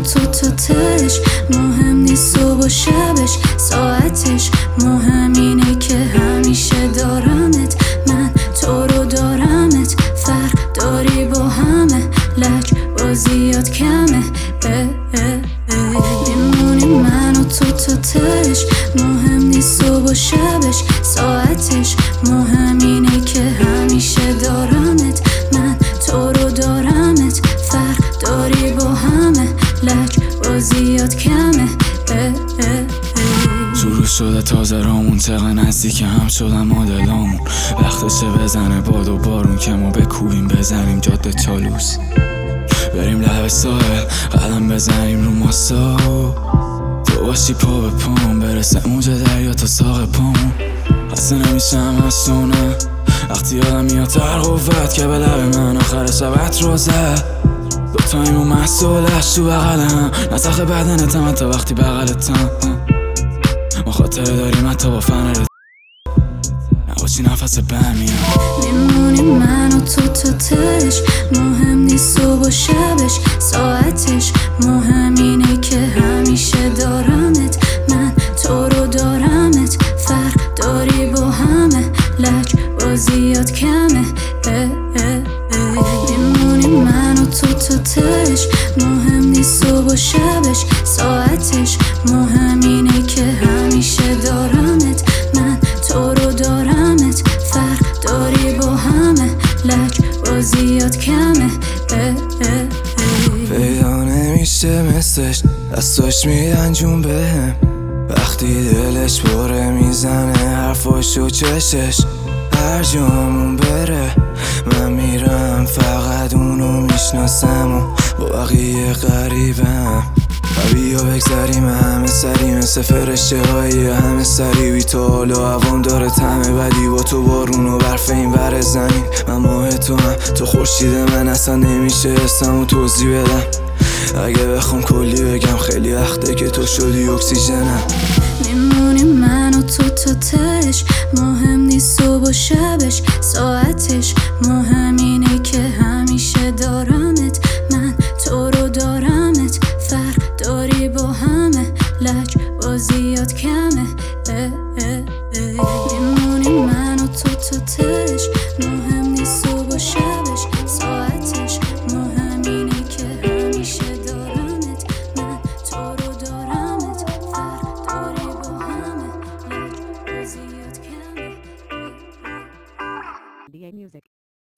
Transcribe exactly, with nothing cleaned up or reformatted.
تو تا تش، مهم نیست صبح و شبش ساعتش، مهم اینه که همیشه دارمت، من تو رو دارمت، فرق داری با همه، لج بازیات کمه، اه اه اه. میمونی من و تو تا تش، مهم نیست صبح و شبش ساعتش، مهم اینه که همیشه دارمت، من تو رو دارمت، فرق داری با همه، لج بازیات کمه، اه اه اه. شروع شده تازه رامون، چقدر نزدیک هم شدن مدلامون، وقتشه بزنه باد و بارون که ما بکوبیم بزنیم جاده چالوس، بریم لب ساحل قدم بزنیم رو ماسا، تو باشی پا به پام برسه موج دریا تا ساق پامون، خسته نمیشم از سونه وقتی یادم میاد تر قوت که به لب من آخر شبت رو زد، دوتاییم و محصولش تو بغل هم، نسخ بدنتم حتی وقتی بغلتم، ما خاطره داریم حتی با فنرت نباشی نفس برمیاد. میمونی من و تو تا تش، مهم نیست صبح و شبش ساعتش، مهم اینه که همیشه دارمت، من تو رو دارمت، فرق داری با همه، لج بازیات کمه، اه اه اه. میمونی من و تو تا تش، مهم نیست صبح و شبش ساعتش، مهم اینه که همیشه دارمت، من تو رو دارمت، فرق داری با همه، لج بازیات کمه، اه اه اه. پیدا نمیشه مثلش، دستاش میدن جون بهم، وقتی دلش بره میزنه حرفاش و چشش، هر جامون بره من میرم، فقط اونو میشناسم و با بقیه غریبم، و بیا بگذریم همه سری مثل فرشته های همه سری، بی تو حال و عوام داره طعم بدی، با تو بارون و برف این ور زمین، من ماه تو هم تو خورشید من، اصلا نمیشه اسمو توضیح بدم، اگه بخوام کلی بگم خیلی وقته که تو شدی اکسیژنم. میمونی من و تو تا تش، مهم نیست صبح و شبش ساعتش، مهم اینه که همیشه دارمت، من تو رو دارمت، فرق داری با همه، لج بازیات کمه، اه اه اه. میمونی من و تو تا تش، مهم نیست صبح و شبش ساعتش، مهم اینه که همیشه دارمت، من تو رو دارمت، فرق داری با همه، لج بازیات کمه. D A Music.